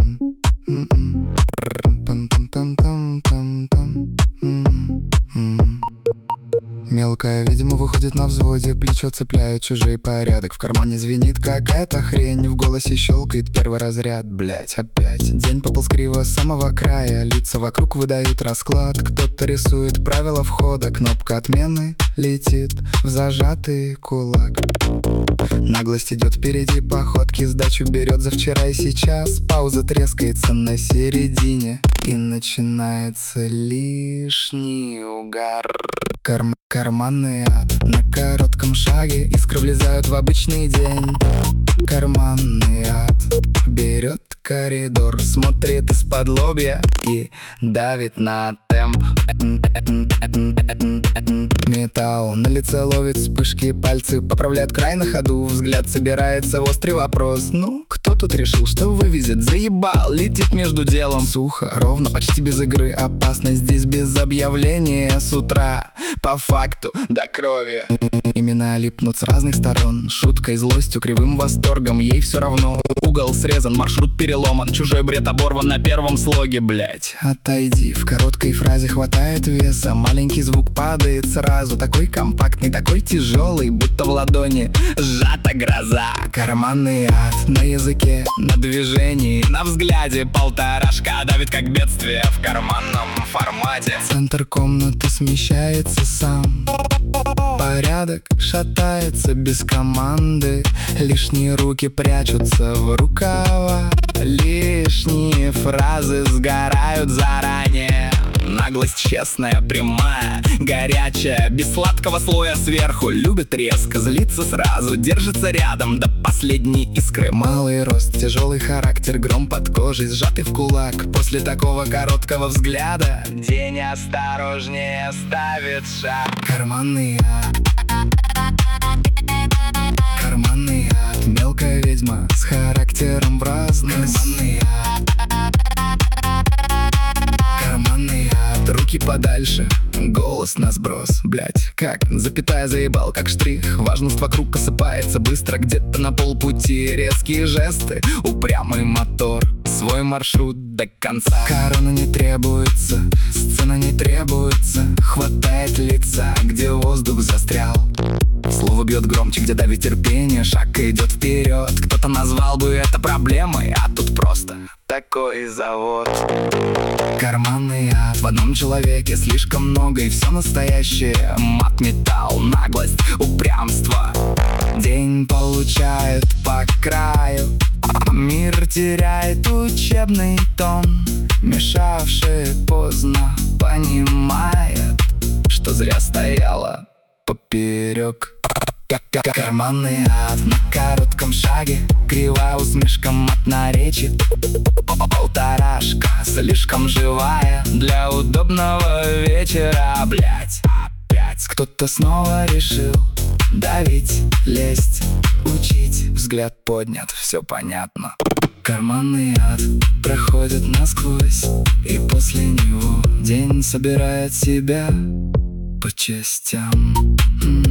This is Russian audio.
Мелкая ведьма выходит на взводе, плечо цепляет чужой порядок. В кармане звенит какая-то хрень, в голосе щелкает первый разряд. Блять, опять день пополз криво с самого края, лица вокруг выдают расклад. Кто-то рисует правила входа, кнопка отмены летит в зажатый кулак. Наглость идет впереди походки, сдачу берет за вчера и сейчас. Пауза трескается на середине, и начинается лишний угар. Карманный ад на коротком шаге, искры влезают в обычный день. Карманный ад берет коридор, смотрит из-под лобья и давит на темп. Металл на лице ловит вспышки, пальцы поправляют край на ходу. Взгляд собирается в острый вопрос: ну, кто тут решил, что вывезет? Заебал, летит между делом. Сухо, ровно, почти без игры. Опасность здесь без объявления. С утра, по факту, до крови. Имена липнут с разных сторон, шуткой, злостью, кривым восторгом. Ей все равно, угол срезан, маршрут переломан, чужой бред оборван на первом слоге. Блять, отойди, в короткой фразе хватает веса. Маленький звук падает сразу, такой компактный, такой тяжелый, будто в ладони сжата гроза. Карманный ад на языке, на движении, на взгляде. Полторашка давит как бедствие в карманном формате. Центр комнаты смещается сам, порядок шатается без команды. Лишние руки прячутся в рукава, лишние фразы сгорают заранее. Наглость честная, прямая, горячая, без сладкого слоя сверху. Любит резко, злится сразу, держится рядом до последней искры. Малый рост, тяжелый характер, гром под кожей, сжатый в кулак. После такого короткого взгляда день осторожнее ставит шаг. Карманный ад. Карманный ад. Мелкая ведьма с характером в разность. Карманный ад. Карманный ад. Руки подальше, голос на сброс. Блять, как запятая заебал, как штрих. Важность вокруг осыпается быстро, где-то на полпути. Резкие жесты, упрямый мотор, свой маршрут до конца. Корона не требуется, сцена не требуется. Хватает лица, где воздух застрял. Слово бьет громче, где давит терпение. Шаг идет вперед, кто-то назвал бы это проблемой, а тут просто такой завод. Карманный ад в одном человеке, слишком много и все настоящее. Мат, металл, наглость, упрямство. День получает по краю, мир теряет учебный тон. Мешавший поздно понимает, что зря стояла поперек. Карманный ад на коротком шаге, кривая усмешка, мат на речи. Полторашка слишком живая для удобного вечера. Блять, опять кто-то снова решил давить, лезть, учить. Взгляд поднят, все понятно. Карманный ад проходит насквозь, и после него день собирает себя по частям.